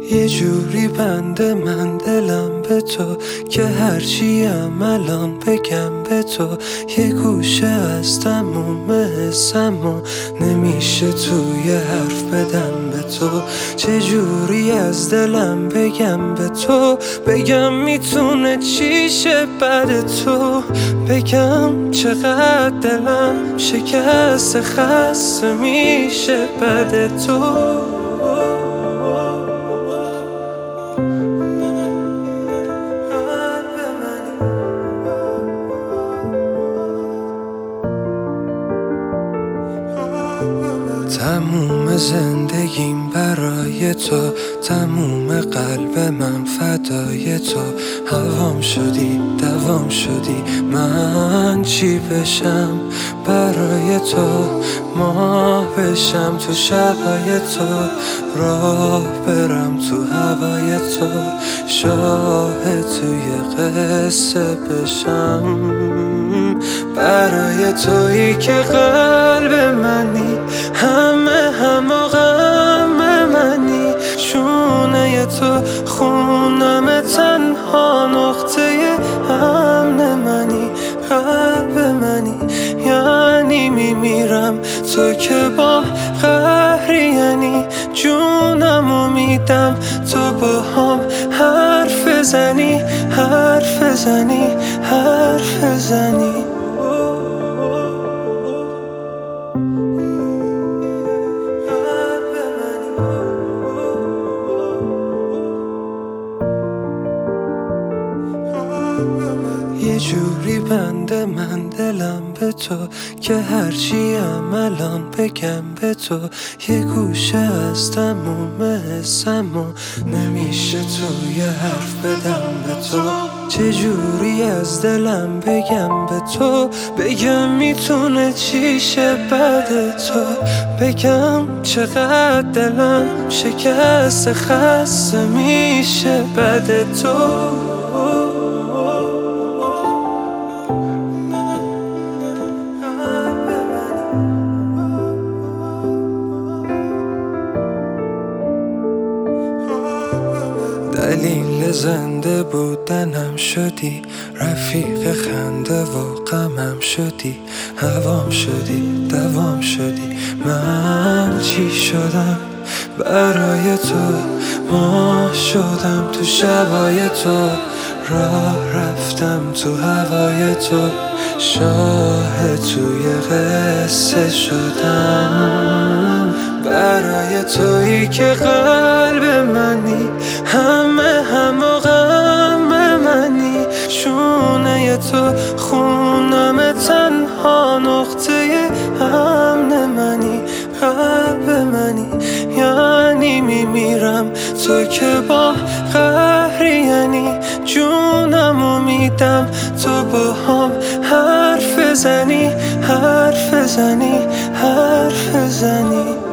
یه جوری بنده من دلم به تو که هرچیم الان بگم به تو، یه گوشه از تموم حسم و نمیشه توی حرف بدم به تو. چه جوری از دلم بگم به تو، بگم میتونه چیشه بعد تو، بگم چقدر دلم شکست خسته میشه بعد تو. تموم زندگیم برای تو، تموم قلب من فدای تو. هوام شدی دوام شدی، من چی بشم برای تو؟ ماه بشم تو شبای تو، راه برم تو هوای تو، شاهد توی قصه بشم برای تویی که قلب منی، همه غم منی، شونه تو خونم تنها نقطه امن منی، قلب منی یعنی میمیرم تو که با قهری، یعنی جونمو میدم تو با هم حرف زنی، حرف زنی، حرف زنی. یه جوری بنده من دلم به تو که هرچیم الان بگم به تو، یه گوشه از تموم حسم و نمیشه توی حرف بدم به تو. چه جوری از دلم بگم به تو، بگم میتونه چیشه بعد تو، بگم چقدر دلم شکست خسته میشه بعد تو. دلیل زنده بودنم شدی، رفیق خنده و غمم شدی، هوام شدی دوام شدی، من چی شدم برای تو؟ ماه شدم تو شبای تو، راه رفتم تو هوای تو، شاهد توی قصه شدم برای تویی که قلب منی، همه غم منی، شونه تو خونم تنها نقطه امن منی، قلب منی یعنی میمیرم تو که با قهری، یعنی جونمو میدم تو با هم حرف زنی، حرف زنی، حرف زنی.